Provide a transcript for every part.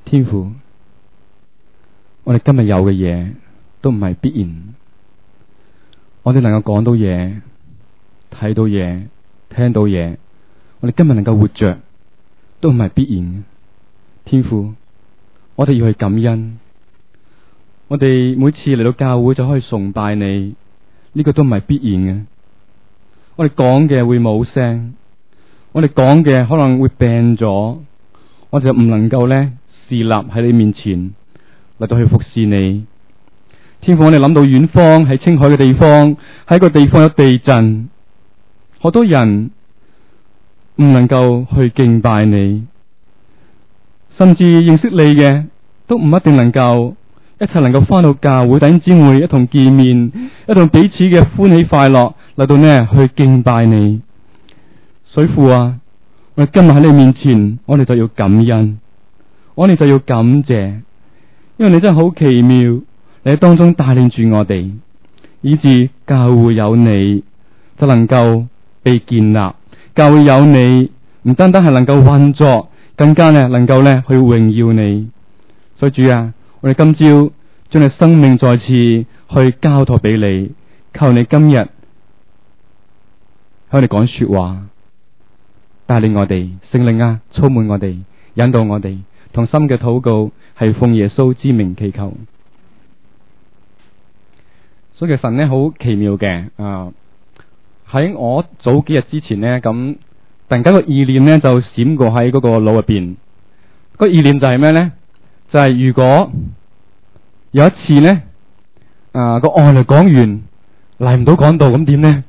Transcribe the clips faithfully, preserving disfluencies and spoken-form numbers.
天父，我哋今日有嘅嘢都唔係必然，我哋能夠講到嘢、睇到嘢、聽到嘢，我哋今日能夠活着都唔係必然嘅。天父，我哋要去感恩，我哋每次嚟到教會就可以崇拜你，呢個都唔係必然嘅。我哋講嘅會冇聲，我哋講嘅可能會病咗，我哋就唔能夠呢侍立喺你面前嚟到去服侍你。天父，我哋諗到遠方喺青海嘅地方，喺個地方有地震，好多人唔能夠去敬拜你，甚至認識你嘅都唔一定能夠一齊能夠翻到教會，弟兄姊妹一同見面，一同彼此嘅歡喜快樂嚟到呢去敬拜你。水父啊，我哋今日喺你面前，我哋就要感恩，我哋就要感謝，因為你真係好奇妙，你喺當中帶領住我哋，以致教會有你就能夠被建立，教會有你唔單單係能夠運作，更加呢能夠呢去榮耀你。所以主啊，我哋今朝將你生命再次去交託俾你，求你今日向我哋講說話，帶領我哋，聖靈啊，充滿我哋，引導我哋，同心嘅禱告係奉耶穌之名祈求。所以其實神呢好奇妙嘅啊！喺我早幾日之前呢，咁突然間個意念呢就閃過喺嗰個腦入邊。個意念就係咩呢？就係、是、如果有一次呢，啊個案嚟講完嚟唔到講道，咁點呢？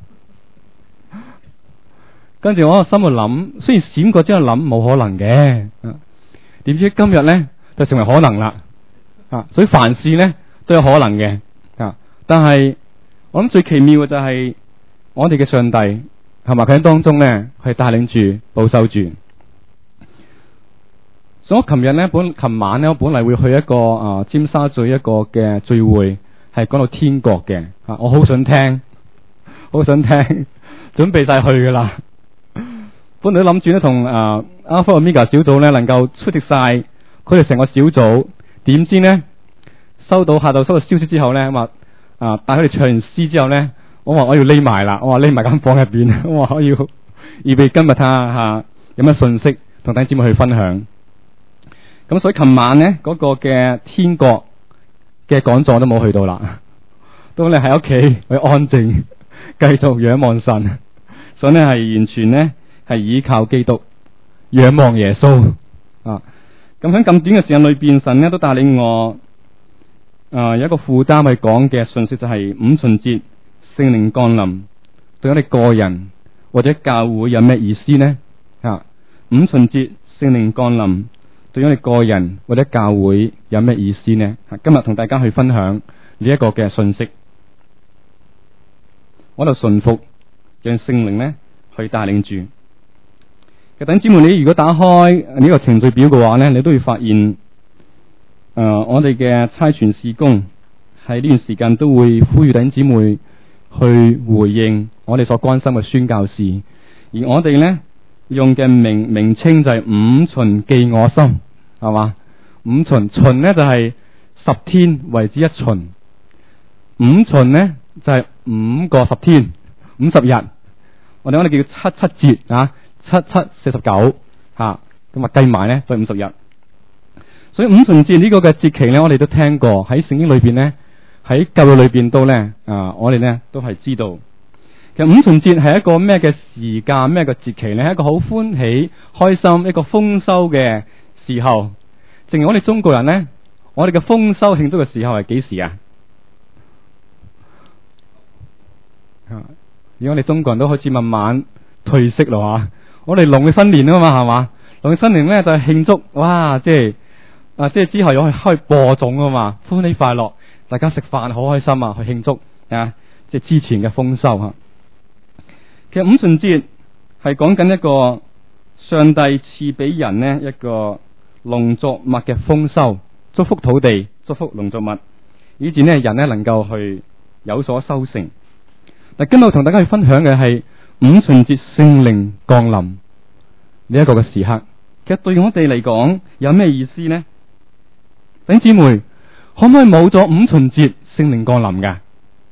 跟住我個心度諗，雖然閃過之後諗冇可能嘅，點、啊、知今日呢就成為可能啦。啊，所以凡事呢都有可能嘅。啊，但係我諗最奇妙嘅就係我哋嘅上帝係咪佢喺當中呢係帶領住保守住。所以我琴日呢本琴晚呢我本嚟會去一個啊、呃、尖沙咀一個嘅聚會，係講到天國嘅。啊，我好想聽，好想聽，準備晒去噶啦。本來都諗住咧同啊 Alpha Omega 小組咧能夠出席晒佢哋成個小組，點知呢收到下晝收到消息之後咧，咁啊啊帶佢哋唱完詩之後咧，我話我要匿埋啦，我話匿埋間房入邊，我話我要預備今日睇下吓有咩信息同弟兄姊妹去分享。咁所以琴晚呢嗰、那個嘅天國嘅講座都冇去到啦，都咧喺屋企去安靜繼續仰望神，所以呢係完全呢係依靠基督，仰望耶穌啊！咁喺咁短嘅時間裏邊，神呢都帶領我啊有一個負擔去講嘅信息，就係五旬節聖靈降臨對我哋個人或者教會有咩意思呢？啊，五旬節聖靈降臨對我哋個人或者教會有咩意思呢？啊，今日同大家去分享呢一個嘅信息，我就順服讓聖靈呢去帶領住。弟兄姊妹，你如果打開呢個程序表嘅話呢，你都會發現，誒、呃，我哋嘅差傳事工喺呢段時間都會呼籲弟兄姊妹去回應我哋所關心嘅宣教士，而我哋呢用嘅名名稱就係五旬記我心，係嘛？五旬旬呢就係、是、十天為之一旬，五旬呢就係、是、五個十天，五十日，我哋我哋叫七七節啊。七七四十九吓，咁啊計埋呢就五十日。所以五旬節呢個嘅節期呢，我哋都聽過喺聖經裏邊呢，喺教會裏邊都呢，啊，我哋呢都係知道。其實五旬節係一個咩嘅時間，咩嘅節期呢？係一個好歡喜、開心、一個豐收嘅時候。正如我哋中國人呢，我哋嘅豐收慶祝嘅時候係幾時啊？如果我哋中國人都開始慢慢褪色咯吓。我哋農曆新年啊嘛，係嘛？農曆新年咧就係、是、慶祝，哇！即係啊，即係之後又去開播種啊嘛，歡喜快樂，大家食飯好開心啊，去慶祝啊！即係之前嘅豐收吓。其實五旬節係講緊一個上帝賜俾人呢一個農作物嘅豐收，祝福土地，祝福農作物，以至呢人呢能夠去有所收成。嗱，今日我同大家去分享嘅係五旬節聖靈降臨呢一個嘅時刻， 其實對我哋嚟講有咩意思呢？弟兄姊妹，可唔可以冇咗五旬節聖靈降臨㗎？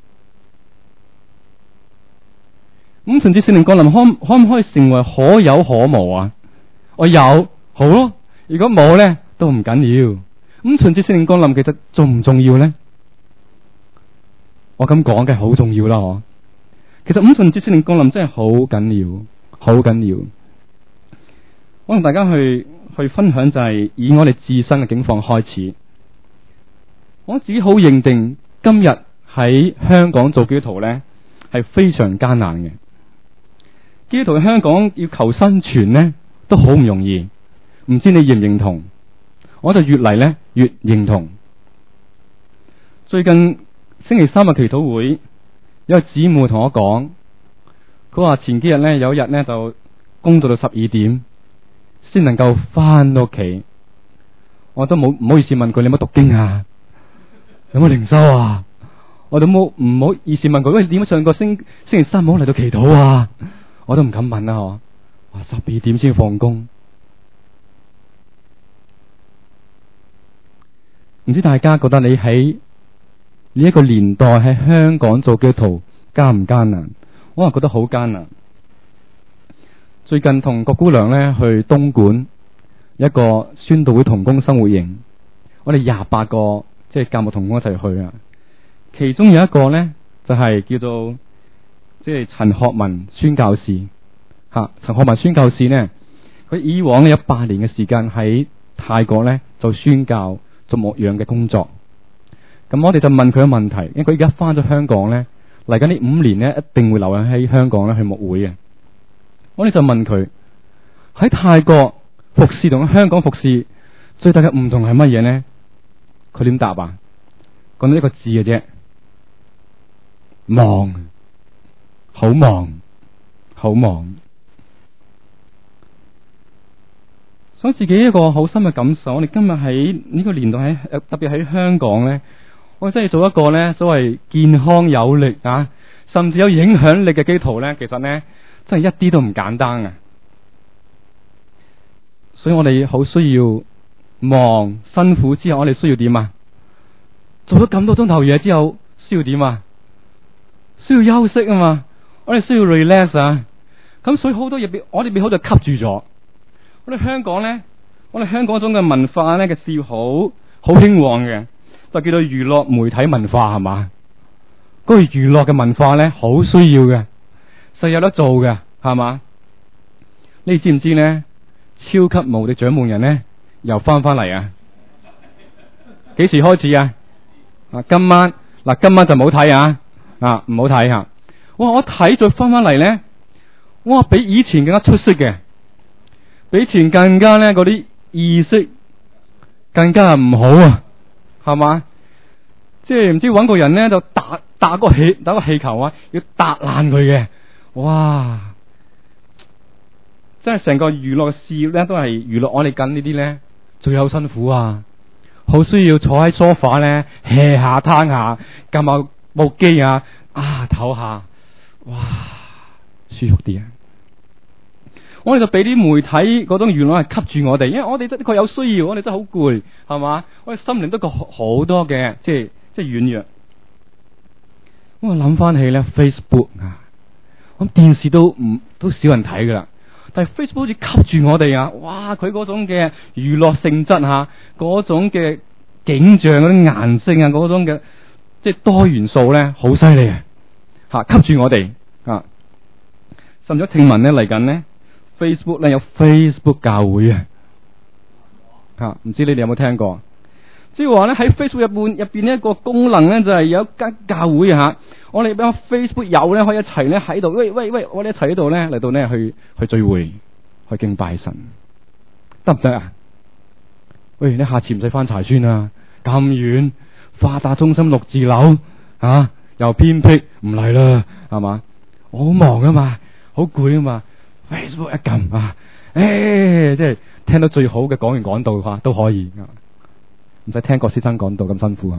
五旬節聖靈降臨可可唔可以成為可有可無啊？我有好咯，如果冇呢都唔緊要。五旬節聖靈降臨其實重唔重要呢？我咁講嘅好重要啦，嗬。其實五旬節聖靈降臨真係好緊要，好緊要。我同大家去去分享就係以我哋自身嘅境況開始。我自己好認定今日喺香港做基督徒呢係非常艱難嘅。基督徒喺香港要求生存呢都好唔容易。唔知你認唔認同？我就越嚟呢越認同。最近星期三嘅祈禱會，有個姊妹同我講，佢話前幾日呢有一日呢就工作到十二點先能夠翻到屋企。我都冇唔好意思問佢，你有冇讀經啊？有冇靈修啊？我都冇唔好意思問佢，喂，點解上個星星期三冇嚟到祈禱啊？我都唔敢問啊！嗬，哇，十二點先放工，唔知大家覺得你喺呢一個年代喺香港做基督徒艱唔艱難？我係覺得好艱難。最近同郭姑娘呢去東莞一個宣道會同工生活營，我哋廿八個即係教牧同工一齊去啊。其中有一個呢就係、是、叫做即係陳學文宣教士吓。陳學文宣教士呢，佢以往有八年嘅時間喺泰國呢做宣教做牧養嘅工作。咁我哋就問佢嘅問題，因為佢而家翻咗香港呢，嚟緊呢五年呢一定會留喺香港呢去牧會嘅。我哋就問佢喺泰國服侍同香港服侍最大嘅唔同係乜嘢呢？佢點答啊？講到一個字嘅啫，忙，好忙，好忙。所以自己一個好深嘅感受，我哋今日喺呢個年代喺特別喺香港呢，我哋真係做一個呢所謂健康有力啊，甚至有影響力嘅基督徒呢，其實呢真係一啲都唔簡單啊！所以我哋好需要忙辛苦之後，我哋需要點啊？做咗咁多鐘頭嘢之後，需要點啊？需要休息啊嘛！我哋需要 relax 啊！咁所以好多嘢俾我哋俾好多吸住咗。我哋香港咧，我哋香港種嘅文化咧嘅事業好好興旺嘅，就叫做娛樂媒體文化係嘛？嗰個娛樂嘅文化咧，好需要嘅，實有得做嘅係嘛？你知唔知呢？超級無敵獎門人呢，又翻翻嚟啊！幾時開始啊？啊，今晚嗱，今晚就唔好睇啊！啊，唔好睇吓！哇，我睇再翻翻嚟呢，哇，比以前更加出色嘅，比以前更加呢嗰啲意識更加唔好啊，係嘛？即係唔知搵個人呢，就打打個氣打個氣球啊，要打爛佢嘅，哇！真係成個娛樂嘅事業咧，都係娛樂我哋緊呢啲咧，最有辛苦啊！好需要坐喺梳化咧，hea下攤下，撳下部機啊，啊唞下，哇，舒服啲啊！我哋就俾啲媒體嗰種娛樂係吸住我哋，因為我哋的確有需要，我哋真係好攰，係嘛？我哋心靈都覺好多嘅，即係即係軟弱。我諗翻起咧 Facebook 啊，咁電視都唔都少人睇噶啦。但係 Facebook 好似吸住我哋啊！哇，佢嗰種嘅娛樂性質吓，嗰種嘅景象、嗰啲顏色啊，嗰種嘅即係多元素咧，好犀利啊！吓，吸住我哋啊！甚至聽聞咧嚟緊咧 Facebook 咧有 Facebook 教會啊！吓，唔知你哋有冇聽過？即係話咧喺 Facebook 入邊入邊呢一個功能咧就係有一間教會啊！吓。我哋俾我 Facebook 友咧，可以一齊咧喺度，喂喂喂，我哋一齊喺度咧嚟到咧去去聚會，去敬拜神，得唔得啊？喂，你下次唔使翻柴村啊，咁遠，發達中心六字樓啊，又偏僻，唔嚟啦，係嘛？我好忙啊嘛，好攰啊嘛 ，Facebook 一撳啊，誒、欸，即係聽到最好嘅講完講道吓都可以，唔使聽郭先生講道咁辛苦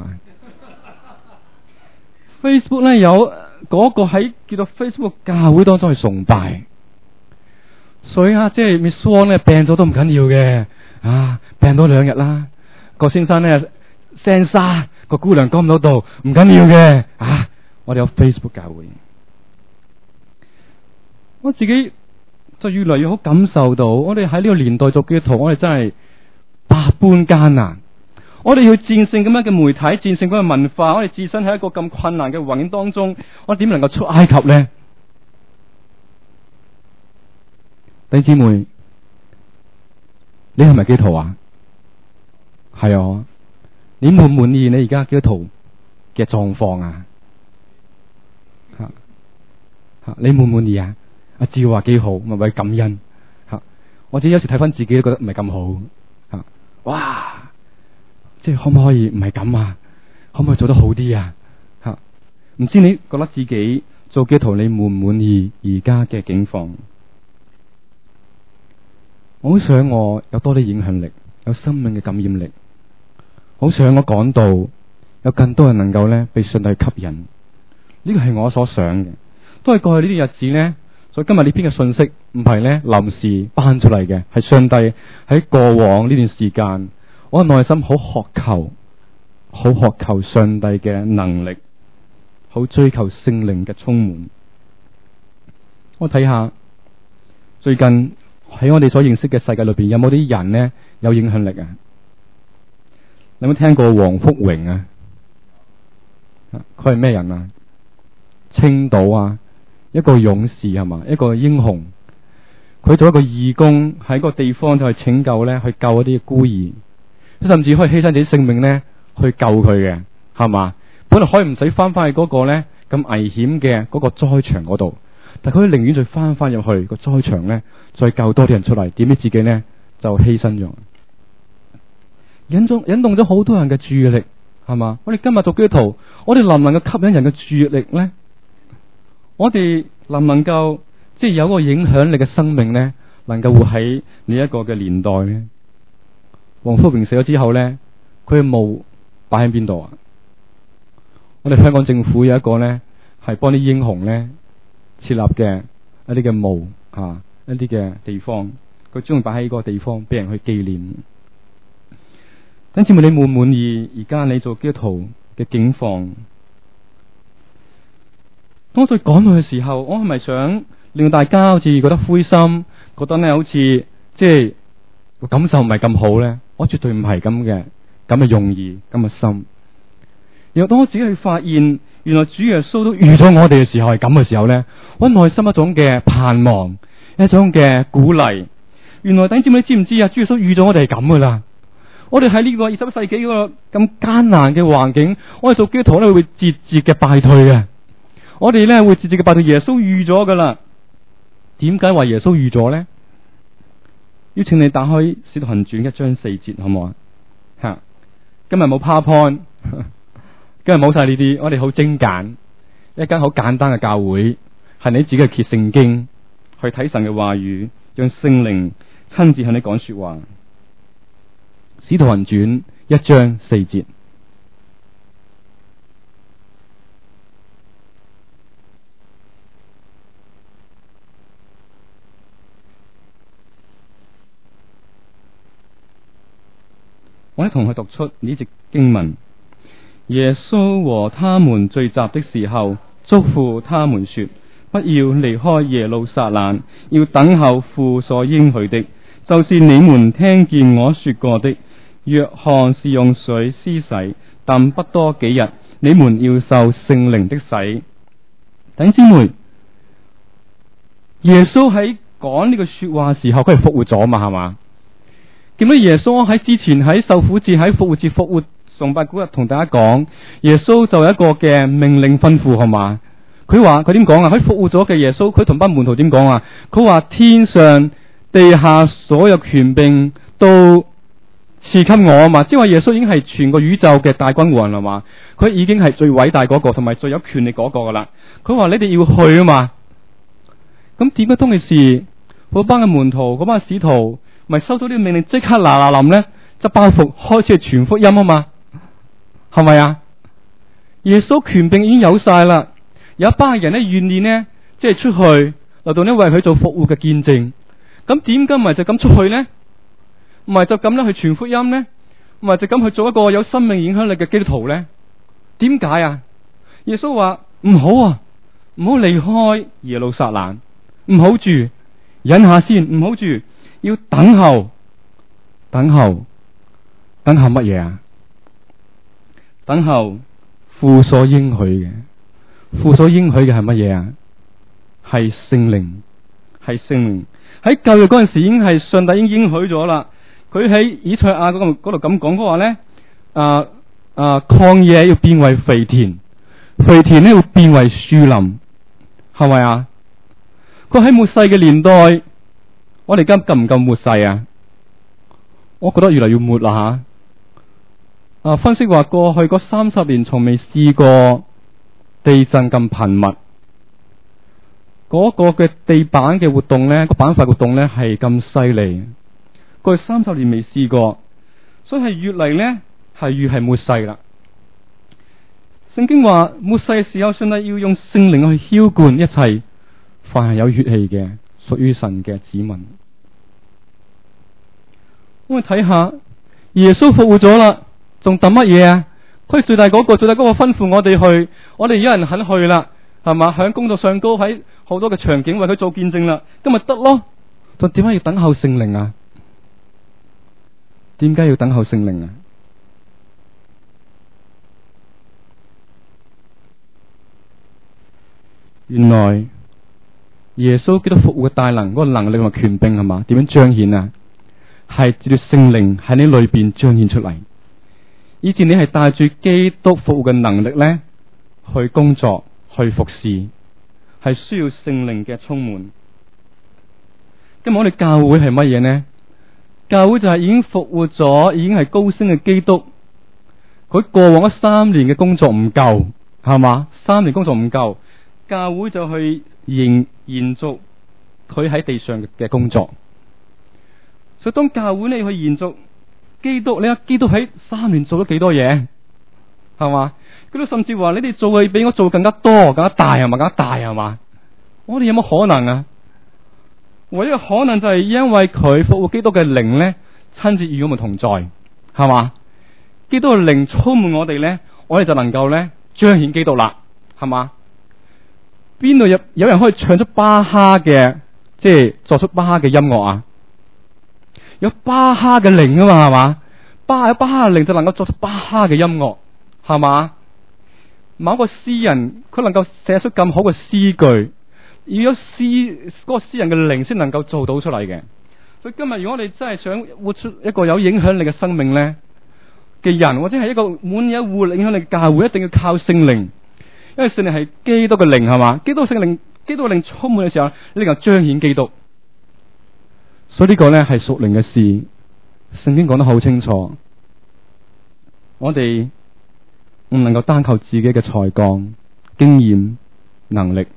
啊。Facebook 咧有嗰個喺叫做 Facebook 教會當中去崇拜， 所以啊，即係 Miss Wong 咧病咗都唔緊要嘅，啊病多兩日啦。個先生咧聲沙，個姑娘講唔到道，唔緊要嘅。啊，我哋有 Facebook 教會，我自己就越嚟越好感受到，我哋喺呢個年代做基督徒，我哋真係百般艱難。我哋要戰勝咁樣嘅媒體，戰勝咁嘅文化，我哋置身喺一個咁困難嘅環境當中，我點能夠出埃及呢？弟兄姊妹，你係咪基督徒啊？係啊，你滿唔滿意你而家基督徒嘅狀況啊？吓吓，你滿唔滿意啊？阿志話幾好，咪為感恩吓。我自己有時睇翻自己都覺得唔係咁好吓。哇！即係可唔可以唔係咁啊？可唔可以做得好啲啊？吓，唔知你覺得自己做基督徒你滿唔滿意而家嘅境況？我好想我有多啲影響力，有生命嘅感染力。好想我講道有更多人能夠咧被上帝吸引。呢個係我所想嘅，都係過去呢啲日子呢。所以今日呢篇嘅信息唔係咧臨時搬出嚟嘅，係上帝喺過往呢段時間，我內心好渴求，好渴求上帝嘅能力，好追求聖靈嘅充滿。我睇下最近喺我哋所認識嘅世界裏邊，有冇啲人呢有影響力啊？你有冇聽過黃福榮啊？佢係咩人啊？青島啊，一個勇士係嘛，一個英雄。佢做一個義工喺個地方就去拯救咧，去救一啲孤兒，甚至可以犧牲自己性命咧去救佢嘅，係嘛？本來可以唔使翻翻去嗰個咧咁危險嘅嗰個災場嗰度，但佢寧願再翻翻入去個災場咧，再救多啲人出嚟。點知自己咧就犧牲咗，引動引動咗好多人嘅注意力，係嘛？我哋今日做基督徒，我哋能唔能夠吸引人嘅注意力咧？我哋能唔能夠即係有個影響力嘅生命咧，能夠活喺呢一個嘅年代咧？黃福榮死咗之後咧，佢嘅墓擺喺邊度啊？我哋香港政府有一個咧，係幫啲英雄咧設立嘅一啲嘅墓啊，一啲嘅地方，佢專門擺喺嗰個地方俾人去紀念。等姊妹，你滿唔滿意而家你做基督徒嘅境況？當我再講到嘅時候，我係咪想令大家好似覺得灰心，覺得咧好似即係感受唔係咁好咧？我絕對唔係咁嘅，咁嘅用意，咁嘅心。然後當我自己去發現，原來主耶穌都預咗我哋嘅時候係咁嘅時候咧，我內心一種嘅盼望，一種嘅鼓勵。原來等姊妹你知唔知啊？主耶穌預咗我哋係咁噶啦。我哋喺呢個二十一世紀嗰個咁艱難嘅環境，我哋做基督徒咧會節節嘅敗退嘅。我哋咧會節節嘅敗退，耶穌預咗噶啦。點解話耶穌預咗咧？邀請你打開《使徒行傳》一章四節，好唔好啊？吓，今日冇 PowerPoint，今日冇晒呢啲，我哋好精簡，一間好簡單嘅教會，係你自己去揭聖經，去睇神嘅話語，讓聖靈親自向你講說話。《使徒行傳》一章四節。我一同去讀出呢節經文。耶穌和他們聚集的時候，囑咐他們說：不要離開耶路撒冷，要等候父所應許的，就是你們聽見我說過的。約翰是用水施洗，但不多幾日，你們要受聖靈的洗。弟兄姊妹，耶穌喺講呢個說話時候，佢係復活咗嘛？係嘛？見到耶穌喺之前喺受苦節、喺復活節、復活崇拜嗰日同大家講，耶穌就有一個嘅命令吩咐，係嘛？佢話佢點講啊？喺復活咗嘅耶穌，佢同班門徒點講啊？佢話天上地下所有權柄都賜給我啊嘛！即係話耶穌已經係全個宇宙嘅大君王啦嘛，佢已經係最偉大嗰個，同埋最有權力嗰個噶啦。佢話你哋要去啊嘛。咁點解當其時嗰班嘅門徒、嗰班使徒咪收到呢個命令，即刻嗱嗱臨咧，執包袱開始去傳福音啊嘛？係咪啊？耶穌權柄已經有晒啦，有一班人咧願意呢，即係出去嚟到呢為佢做復活嘅見證。 咁點解唔係就咁出去呢？唔係就咁樣去傳福音呢？唔係就咁去做一個有生命影響力嘅基督徒呢？點解啊？耶穌話唔好啊，唔好離開耶路撒冷，唔好住，忍下先，唔好住，要等候，等候，等候乜嘢啊？等候父所應許嘅，父所應許嘅係乜嘢啊？係聖靈，係聖靈。喺舊約嗰陣時已經係上帝已經應許咗啦。佢喺以賽亞嗰度咁講，佢話咧，啊啊曠野要變為肥田，肥田咧要變為樹林，係咪啊？佢喺末世嘅年代，我哋而家夠唔夠末世啊？我覺得越嚟越末啦吓。啊，分析話過去嗰三十年從未試過地震咁頻密，嗰個嘅地板嘅活動咧，個板塊活動咧係咁犀利。過去三十年未試過，所以係越嚟呢係越係末世啦。聖經話末世嘅時候，上帝要用聖靈去澆灌一切凡係有血氣嘅屬於神嘅子民。我哋睇下耶穌復活咗啦，仲等乜嘢啊？佢係最大嗰個，最大嗰個吩咐我哋去，我哋有人肯去啦，係嘛？喺工作上高，喺好多嘅場景為佢做見證啦，今日得咯。仲點解要等候聖靈啊？點解要等候聖靈啊？原來耶穌基督復活嘅大能，嗰個能力同埋權柄係嘛？點樣彰顯啊？係借住聖靈喺你裏邊彰顯出嚟，以前你係帶住基督復活嘅能力咧去工作去服侍，係需要聖靈嘅充滿。今日我哋教會係乜嘢呢？教會就係已經復活咗，已經係高升嘅基督。佢過往嗰三年嘅工作唔夠，係嘛？三年工作唔夠，教會就去延延續佢喺地上嘅工作。所以當教會你去延續基督，你睇基督喺三年做咗幾多嘢，係嘛？佢都甚至話你哋做嘅比我做更加多，更加大，係嘛？更加大，係嘛？我哋有冇可能啊？唯一嘅可能就係因為佢復活基督嘅靈咧，親自與我們同在，係嘛？基督嘅靈充滿我哋咧，我哋就能夠咧彰顯基督啦，係嘛？邊度有有人可以唱出巴哈嘅，即係作出巴哈嘅音樂啊？有巴哈嘅靈啊嘛，係嘛？巴有巴哈嘅靈就能夠作出巴哈嘅音樂，係嘛？某個詩人佢能夠寫出咁好嘅詩句。要有詩嗰、那個詩人嘅靈先能夠做到出嚟嘅，所以今日如果我哋真係想活出一個有影響力嘅生命咧嘅人，或者係一個滿有活力影響力嘅教會，一定要靠聖靈，因為聖靈係基督嘅靈，係嘛？基督聖靈，基督嘅靈充滿嘅時候，你能夠彰顯基督。所以呢個咧係屬靈嘅事，聖經講得好清楚。我哋唔能夠單靠自己嘅才幹、經驗、能力。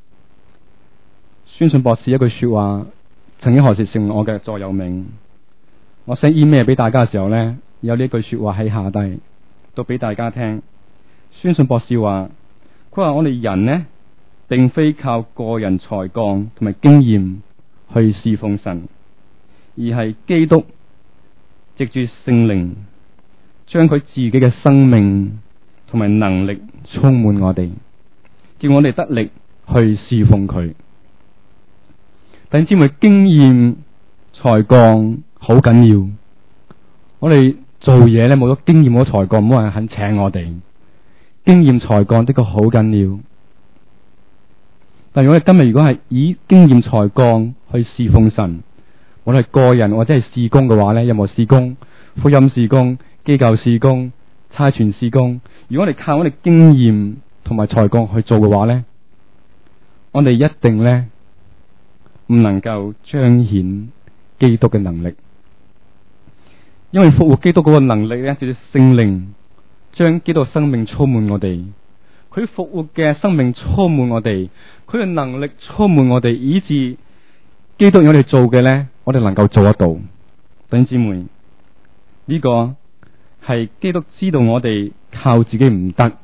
宣信博士一句說話，曾經何時成為我嘅座右銘。我 send email 俾大家嘅時候呢，有呢句說話喺下低，讀俾大家聽。宣信博士話：佢話我哋人呢，並非靠個人才幹同埋經驗去侍奉神，而係基督藉住聖靈，將佢自己嘅生命同埋能力充滿我哋，叫我哋得力去侍奉佢。弟兄姊妹，經驗才幹好緊要。我哋做嘢咧，冇咗經驗冇咗才幹，冇人肯請我哋。經驗才幹的確好緊要。但係我哋今日如果係以經驗才幹去侍奉神，我哋係個人或者係事工嘅話咧，任何事工、福音事工、機構事工、差傳事工，如果我哋靠我哋經驗同埋才幹去做嘅話咧，我哋一定咧唔能夠彰顯基督嘅能力，因為復活基督嗰個能力咧，就係聖靈將基督嘅生命充滿我哋，佢復活嘅生命充滿我哋，佢嘅能力充滿我哋，以致基督我哋做嘅咧，我哋能夠做得到。弟兄姊妹，呢個係基督知道我哋靠自己唔得，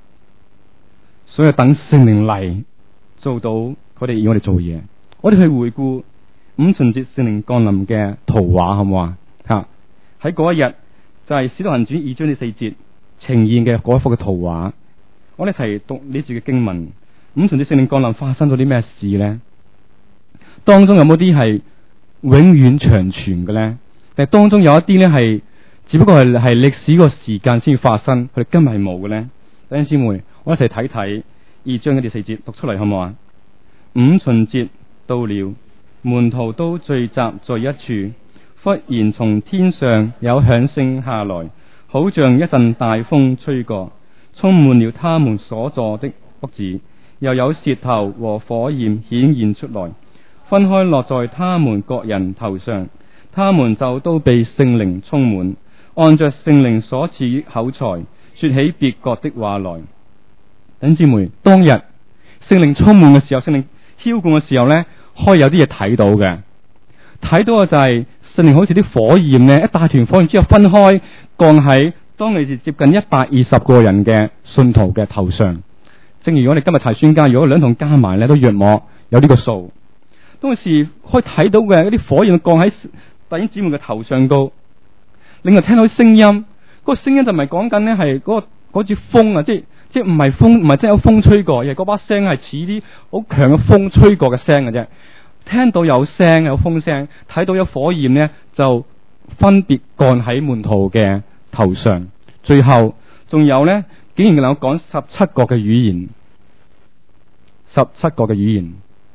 所以等聖靈嚟做到佢哋要我哋做嘢。我哋去回顧五旬節聖靈降臨嘅圖畫，好唔好啊？吓，喺嗰一日就係、是《使徒行傳》二章第四節呈現嘅嗰一幅嘅圖畫。我哋一齊讀呢節嘅經文。五旬節聖靈降臨發生咗啲咩事呢？當中有冇啲係永遠長存嘅呢？但係當中有一啲呢係只不過係係歷史個時間先發生，佢哋今日係冇嘅呢？弟兄姊妹，我一齊睇睇二章嘅第四節，讀出嚟好唔好啊？五旬節到了，門徒都聚集在一處，忽然從天上有響聲下來，好像一陣大風吹過，充滿了他們所坐的屋子。又有舌頭和火焰顯現出來，分開落在他們各人頭上，他們就都被聖靈充滿，按着聖靈所賜口才，說起別國的話來。弟兄姊妹，當日聖靈充滿嘅時候，聖靈澆灌嘅時候呢，可以有啲嘢睇到嘅，睇到嘅就係聖靈好似啲火焰呢，一大團火焰之後分開降喺當其時接近一百二十個人嘅信徒嘅頭上。正如我哋今日齊宣教，如果兩同加埋咧，都約莫有呢個數。當時可以睇到嘅嗰啲火焰降喺弟兄姊妹嘅頭上高，另外聽到啲聲音，嗰、那個聲音就唔係講緊呢係嗰個嗰支風啊，即係即係唔係風，唔係真係有風吹過，而係嗰把聲係似啲好強嘅風吹過嘅聲嘅啫。聽到有聲有風聲，睇到有火焰呢，就分別降喺門徒嘅頭上。最後仲有呢，竟然能夠講十七國嘅語言，十七國嘅語言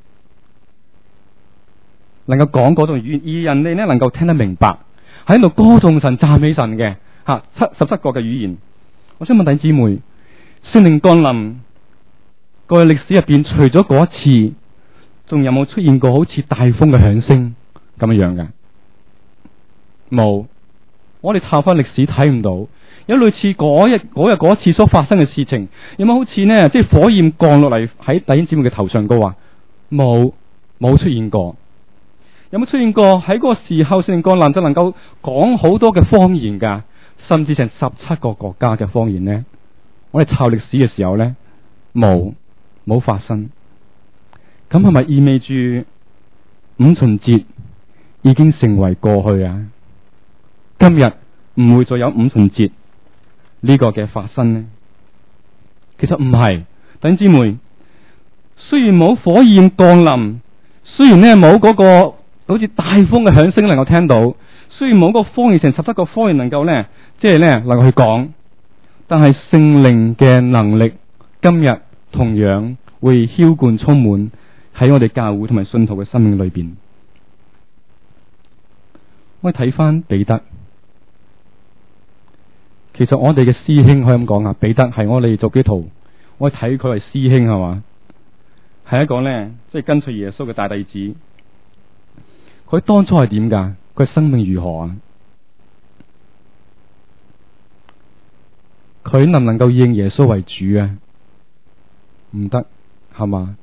能夠講嗰種語言，而人哋呢能夠聽得明白，喺度歌頌神、讚美神嘅吓，七十七國嘅語言。我想問弟兄姊妹，聖靈降臨過去歷史入邊，除咗嗰一次，仲有冇出現過好似大風嘅響聲咁樣樣嘅？冇，我哋查翻歷史睇唔到。有類似嗰日嗰日嗰次所發生嘅事情，有冇好似呢？即係火焰降落嚟喺弟兄姊妹嘅頭上高啊？冇，冇出現過。有冇出現過喺嗰個時候聖靈降臨就能夠講好多嘅方言噶，甚至成十七個國家嘅方言呢？我哋抄歷史嘅時候呢，冇冇發生。咁係咪意味住五旬節已經成為過去啊？今日唔會再有五旬節呢個嘅發生呢？其實唔係，弟兄姊妹，雖然冇火焰降臨，雖然呢冇嗰個好似大風嘅響聲能夠聽到，雖然冇個方言成十七個方言能夠呢，即係呢能夠去講，但係聖靈嘅能力今日同樣會澆灌充滿喺我哋教會同埋信徒嘅生命裏邊。我哋睇翻彼得。其實我哋嘅師兄可以咁講啊，彼得係我哋做基督徒，我睇佢為師兄係嘛，係一個呢，即係跟隨耶穌嘅大弟子。佢當初係點噶？佢生命如何啊？佢能唔能夠認耶穌為主啊？唔得，係嘛？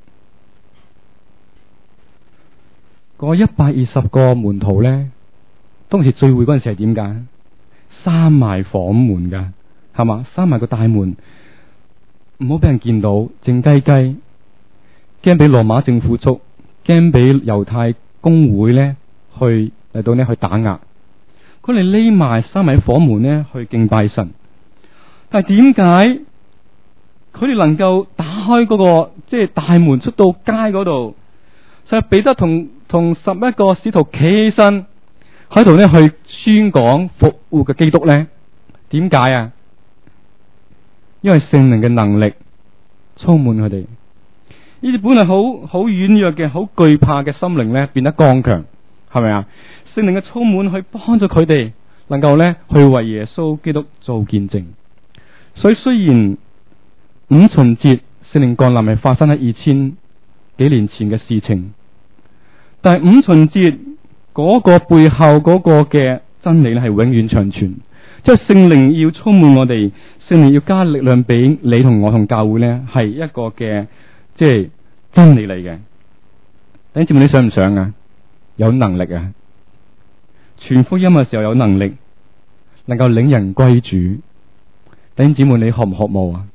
嗰一百二十個門徒呢，當時聚會嗰陣時係點噶？閂埋房門噶，係嘛？閂埋個大門，唔好俾人見到，靜雞雞，驚俾羅馬政府捉，驚俾猶太公會呢去嚟到呢去打壓。佢哋匿埋閂埋房門呢去敬拜神。但係點解佢哋能夠打開嗰個即係大門出到街嗰度？所以彼得同同十一個使徒企起身喺度呢去宣講復活嘅基督呢？點解啊？因為聖靈嘅能力充滿佢哋，呢啲本來好好軟弱嘅、好懼怕嘅心靈呢，變得剛強，係咪啊？聖靈嘅充滿去幫助佢哋，能夠呢去為耶穌基督做見證。所以雖然五旬節聖靈降臨係發生喺二千幾年前嘅事情，但係五旬節嗰個背後嗰個嘅真理咧係永遠長存，即係聖靈要充滿我哋，聖靈要加力量俾你同我同教會呢，係一個嘅即係真理嚟嘅。弟兄姊妹，你想唔想啊？有能力啊！傳福音嘅時候有能力，能夠領人歸主。弟兄姊妹，你渴唔渴慕啊？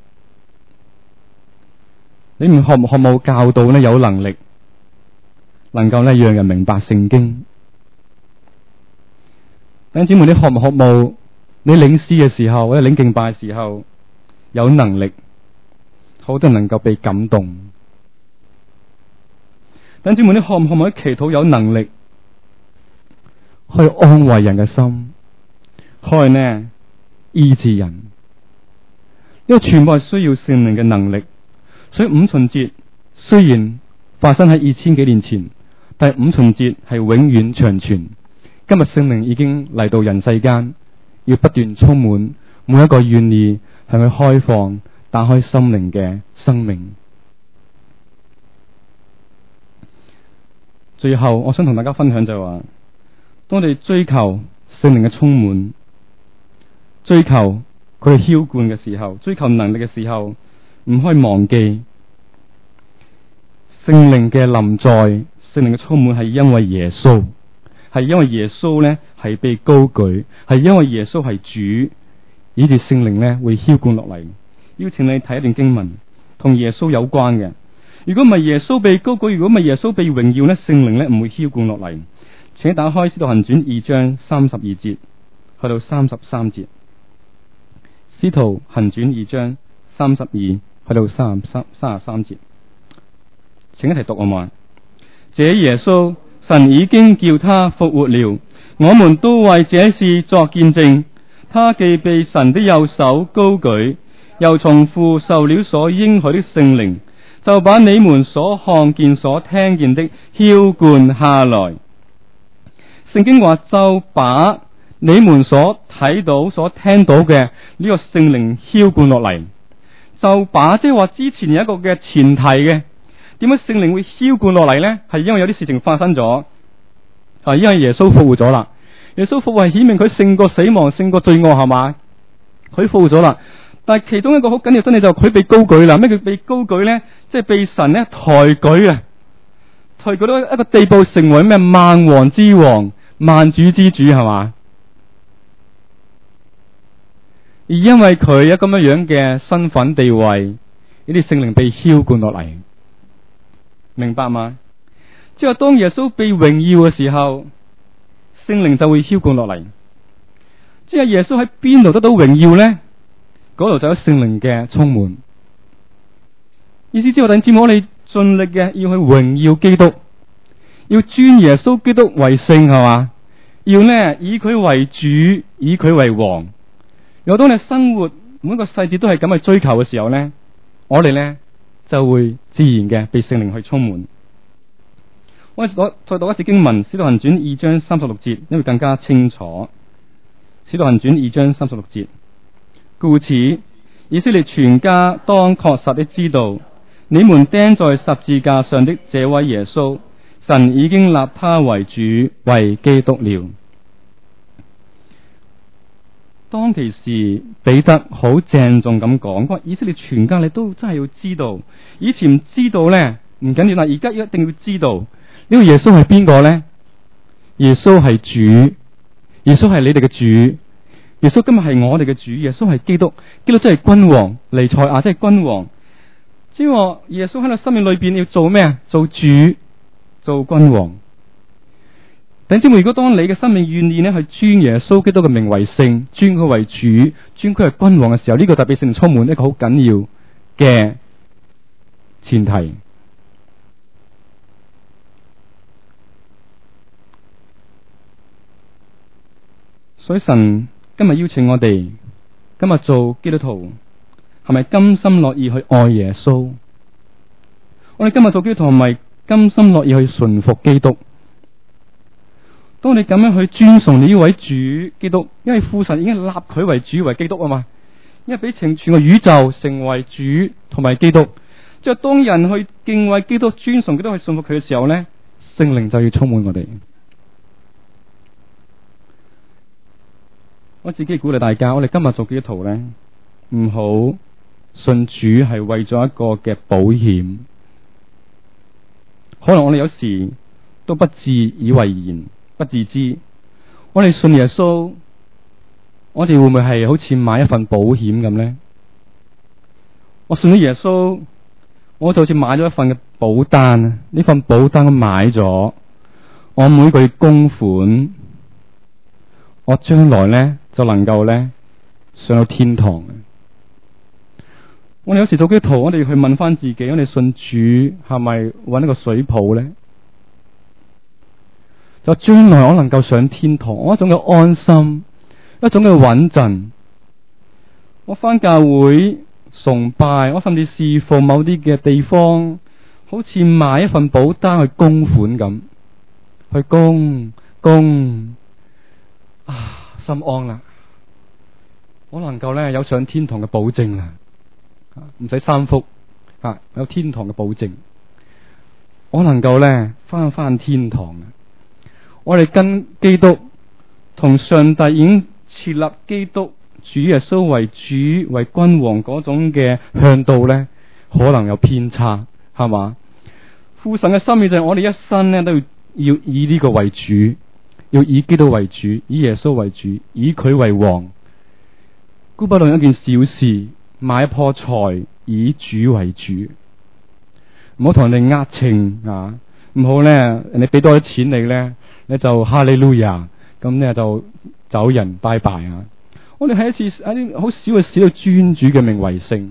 你唔渴唔渴慕教導呢？有能力能夠咧讓人明白聖經。弟兄姊妹，你學唔學務？你領詩嘅時候或者領敬拜嘅時候，有能力，好多人能夠被感動。弟兄姊妹，你學唔學務喺祈禱有能力，可以安慰人嘅心，可以呢醫治人。呢個全部係需要聖靈嘅能力。所以五旬節雖然發生喺二千幾年前，但係五旬節係永遠長存。今日聖靈已經嚟到人世間，要不斷充滿每一個願意向佢開放、打開心靈嘅生命。最後，我想同大家分享就係話，當我哋追求聖靈嘅充滿，追求佢澆灌嘅時候，追求能力嘅時候，唔可以忘記聖靈嘅臨在，聖靈嘅充滿係因為耶穌，係因為耶穌呢係被高舉，係因為耶穌係主，以致聖靈呢會澆灌落嚟。邀請你睇一段經文，同耶穌有關嘅。如果唔係耶穌被高舉，如果唔係耶穌被榮耀呢，聖靈呢唔會澆灌落嚟。請打開《使徒行傳》二章三十二節去到三十三節，《使徒行傳》二章三十二去到三十三三十三節，請一齊讀好嘛？這耶穌，神已經叫他復活了，我們都為這事作見證。他既被神的右手高舉，又從父受了所應許的聖靈，就把你們所看見所聽見的澆灌下來。聖經話就把你們所睇到所聽到嘅呢個聖靈澆灌落嚟，就把即係話之前有一個嘅前提嘅。點解聖靈會澆灌落嚟呢？係因為有啲事情發生咗，係因為耶穌復活咗啦。耶穌復活係顯明佢勝過死亡，勝過罪惡，係嘛？佢復活咗啦。但係其中一個好緊要真理就係佢被高舉啦。咩叫被高舉呢？即係被神咧抬舉啊，抬舉到一個地步，成為咩萬王之王、萬主之主，係嘛？而因為佢有咁樣樣嘅身份地位，呢啲聖靈被澆灌落嚟，明白嗎？即係話當耶穌被榮耀嘅時候，聖靈就會澆灌落嚟。即係耶穌喺邊度得到榮耀呢？嗰度就有聖靈嘅充滿。意思即係話，弟兄姊妹，我哋盡力嘅要去榮耀基督，要尊耶穌基督為聖，係嘛？要呢以佢為主，以佢為王。如果當你生活每一個細節都係咁去追求嘅時候呢，我哋呢就會自然嘅被聖靈去充滿。我哋再讀一次經文，《使徒行傳》二章三十六節，因為更加清楚。《使徒行傳》二章三十六節，故此以色列全家當確實的知道，你們釘在十字架上的這位耶穌，神已經立他為主，為基督了。當其時彼得好鄭重咁講，話以色列全家你都真係要知道，以前唔知道呢唔緊要啦，而家一定要知道呢、這個耶穌係邊個呢？耶穌係主，耶穌係你哋嘅主，耶穌今日係我哋嘅主，耶穌係基督，基督真係君王，彌賽亞真係君王。即係話耶穌喺你生命裏邊要做咩啊？做主，做君王。弟兄姊妹，如果當你嘅生命願意咧去尊耶穌基督嘅名為聖，尊佢為主，尊佢係君王嘅時候，呢、這個特別聖靈充滿一個好緊要嘅前提。所以神今日邀請我哋，今日做基督徒，係咪甘心樂意去愛耶穌？我哋今日做基督徒係咪甘心樂意去順服基督？當你咁樣去尊崇你呢位主基督，因為父神已經立佢為主為基督啊嘛，因為俾全全個宇宙成為主同埋基督，即係當人去敬畏基督、尊崇基督、去順服佢嘅時候呢，聖靈就要充滿我哋。我自己鼓勵大家，我哋今日做基督徒呢，唔好信主係為咗一個嘅保險。可能我哋有時都不自以為然。不自知，我哋信耶穌，我哋會唔會係好似買一份保險咁呢？我信咗耶穌， 我就好似買咗一份嘅保單，呢份保單我買咗，我每個月供款，我將來呢就能夠呢上到天堂。我哋有時做基督徒，我哋去問翻自己，我哋信主係咪揾一個水泡呢？就將來我能夠上天堂，我一種嘅安心，一種嘅穩陣。我翻教會崇拜，我甚至侍奉某啲嘅地方，好似買一份保單去供款咁，去供供啊，心安啦，我能夠咧有上天堂嘅保證啦，唔使三福啊，有天堂嘅保證，我能夠咧翻翻天堂。我哋跟基督同上帝已經設立基督主耶穌為主為君王嗰種嘅向道咧，可能有偏差，係嘛？父神嘅心意就係我哋一生咧都要要以呢個為主，要以基督為主，以耶穌為主，以佢為王。姑不論一件小事，買一棵菜，以主為主，唔好同人哋呃情啊！唔好咧，人哋俾多啲錢你咧，你就哈利路亞，咁咧就走人拜拜啊！我哋係一次一啲好少嘅事，到尊主嘅名為聖。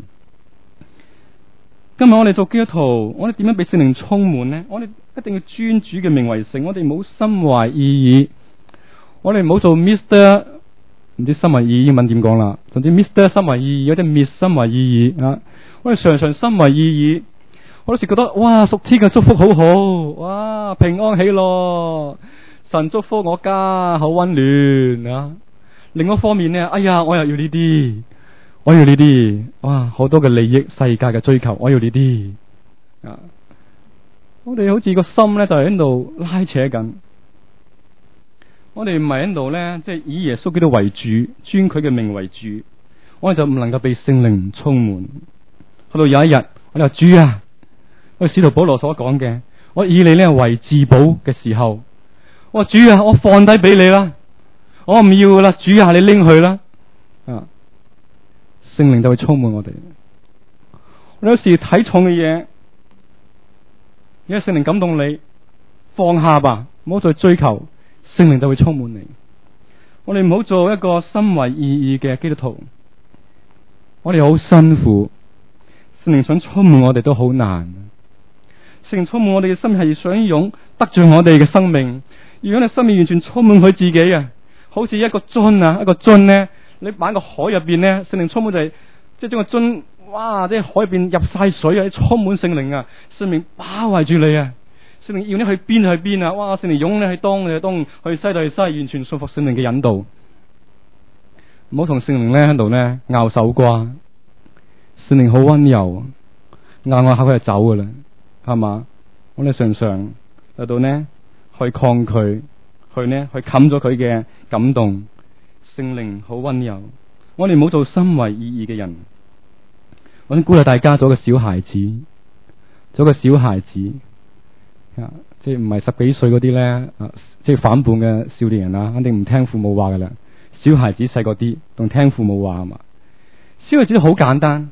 今日我哋做基督徒，我哋點樣被聖靈充滿呢？我哋一定要尊主嘅名為聖。我哋唔好心懷意義，我哋唔好做 Mister 唔知心懷意義英文點講啦，甚至 Mister 心懷意義，有啲 Miss 心懷意義啊！我哋常常心懷意義，我有時覺得哇，屬天嘅祝福好好，哇，平安喜樂，神祝福我家，好溫暖啊！另一方面呢，哎呀，我又要呢啲，我要呢啲，哇，好多嘅利益，世界嘅追求，我要呢啲啊！我哋好似個心呢，就係喺度拉扯緊，我哋唔係喺度呢，即係以耶穌基督為主，尊佢嘅名為主，我哋就唔能夠被聖靈充滿。去到有一日，我哋話主啊，我使徒保羅所講嘅，我以你呢為至寶嘅時候，我話主啊，我放低俾你啦。我唔要啦，主啊，你拎去啦！啊，聖靈就會充滿我哋。我有時睇重嘅嘢，因為聖靈感動你，放下吧，唔好再追求，聖靈就會充滿你。我哋唔好做一個心懷意義嘅基督徒，我哋好辛苦，聖靈想充滿我哋都好難。聖靈充滿我哋嘅心係想擁得罪我哋嘅生命，如果你生命完全充滿佢自己啊！好似一個樽啊，一個樽呢，你擺喺個海入邊呢，聖靈充滿就係、是，即係將個樽，哇！即係海入邊入晒水啊，充滿聖靈啊，聖靈包圍住你啊，聖靈要你去邊就去邊啊，哇！聖靈湧你去東就去東，去西就去西，完全信服聖靈嘅引導，唔好同聖靈呢喺度呢拗手瓜，聖靈好溫柔，拗拗下佢就走噶啦，係嘛？我哋常常喺度呢去抗拒。去呢，去冚咗佢嘅感動，聖靈好溫柔。我哋唔好做心懷意義嘅人。我想鼓勵大家做個小孩子，做個小孩子，啊，即係唔係十幾歲嗰啲咧，啊，即係反叛嘅少年人啊，肯定唔聽父母話噶啦。小孩子細個啲，仲聽父母話係嘛？小孩子好簡單，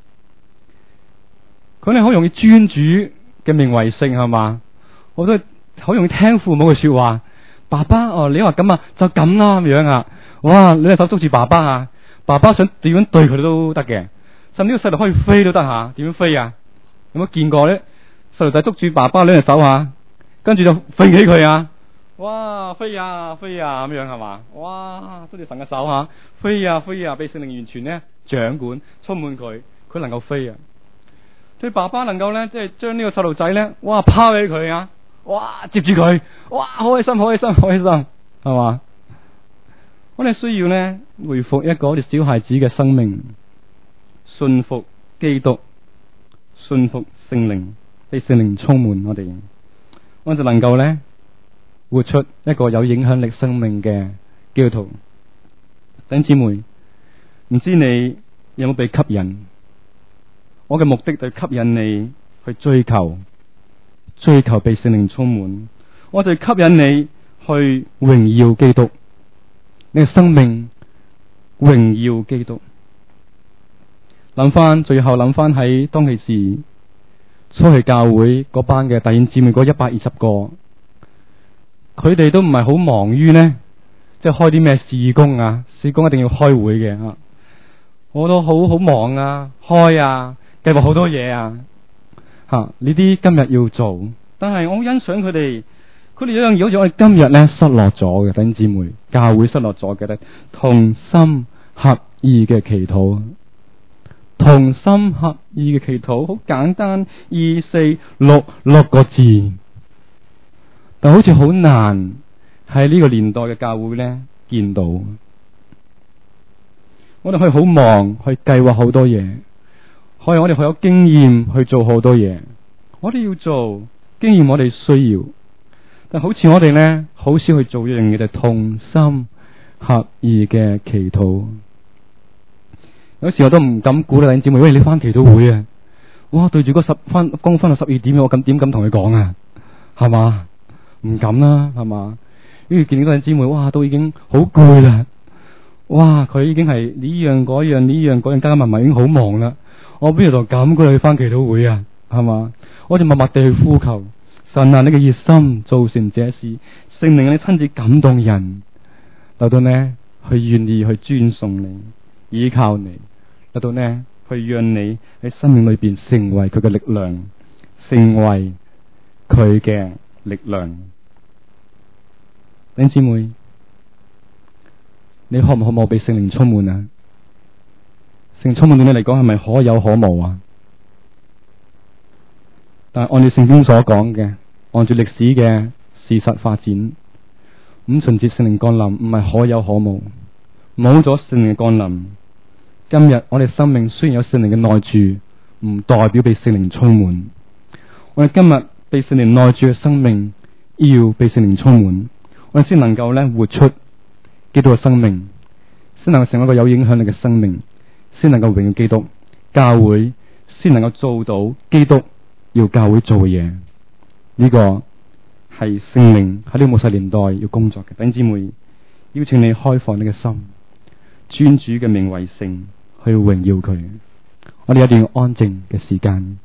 佢哋好容易尊主嘅名為聖係嘛？我都好容易聽父母嘅說話。爸爸哦，你話咁啊，就咁啦咁樣啊！哇，你隻手捉住爸爸啊，爸爸想點樣對佢都得嘅，甚至個細路可以飛都得吓，點樣飛啊？有冇見過咧？細路仔捉住爸爸兩隻手啊，跟住就飛起佢啊！哇，飛啊飛啊咁樣係嘛？哇，捉住神嘅手吓，飛啊飛啊，被聖靈完全咧掌管充滿佢，佢能夠飛啊！對爸爸能夠咧，即係將呢個細路仔咧，哇拋起佢啊！哇！接住佢，哇！好開心，好開心，好開心，係嘛？我哋需要呢，回復一個好似小孩子嘅生命，信服基督，信服聖靈，被聖靈充滿我哋，我就能夠呢，活出一個有影響力生命嘅基督徒。弟兄姊妹，唔知你有冇被吸引？我嘅目的就係吸引你去追求。追求被聖靈充滿，我就吸引你去榮耀基督，你嘅生命榮耀基督。諗翻最後諗翻喺當其時， 初期教會嗰班嘅弟兄姊妹嗰一百二十個，佢哋都唔係好忙於呢，即係開啲咩事工啊，事工一定要開會嘅吓，我都好好忙啊，開啊，計劃好多嘢啊，吓呢啲今日要做，但係我好欣賞佢哋，佢哋有樣嘢好似我哋今日呢失落咗嘅弟兄姊妹，教會失落咗嘅咧，同心合意嘅祈禱。同心合意嘅祈禱，好簡單，二四六六個字，但好似好難喺呢個年代嘅教會呢見到。我哋可以好忙去計劃好多嘢，可以我哋好有經驗去做好多嘢，我哋要做經驗，我哋需要，但好似我哋呢好少去做一樣嘢，就係同心合意嘅祈禱。有時我都唔敢鼓勵弟兄姊妹，喂，你翻祈禱會啊！哇，對住嗰十分工分到十二點，我咁點敢同佢講啊？係嘛？唔敢啦，係嘛？跟住見到弟兄姊妹，哇，都已經好攰啦！哇，佢已經係呢樣嗰樣呢樣嗰樣加加埋埋已經好忙啦。我邊度就咁鼓勵佢翻祈禱會啊？係嘛？我就默默地去呼求神啊！你嘅熱心造成這事，聖靈你親自感動人，嚟到呢，去願意去尊崇你，依靠你。嚟到呢，去讓你喺生命裏邊成為佢嘅力量，成為佢嘅力量。弟兄姊妹，你可唔可冇被聖靈充滿啊？聖靈充滿對你嚟講係咪可有可無啊？但係按照聖經所講嘅，按照歷史嘅事實發展，五旬節聖靈降臨唔係可有可無，冇咗聖靈嘅降臨。今日我哋生命雖然有聖靈嘅內住，唔代表被聖靈充滿。我哋今日被聖靈內住嘅生命，要被聖靈充滿，我哋先能夠咧活出基督嘅生命，先能夠成為一個有影響力嘅生命，先能夠榮耀基督。教會先能夠做到基督要教會做嘅嘢。呢、這個係聖靈喺呢個末世年代要工作嘅。弟兄姊妹，邀請你開放你嘅心，尊主嘅名為聖，去榮耀佢。我哋一定要安靜嘅時間。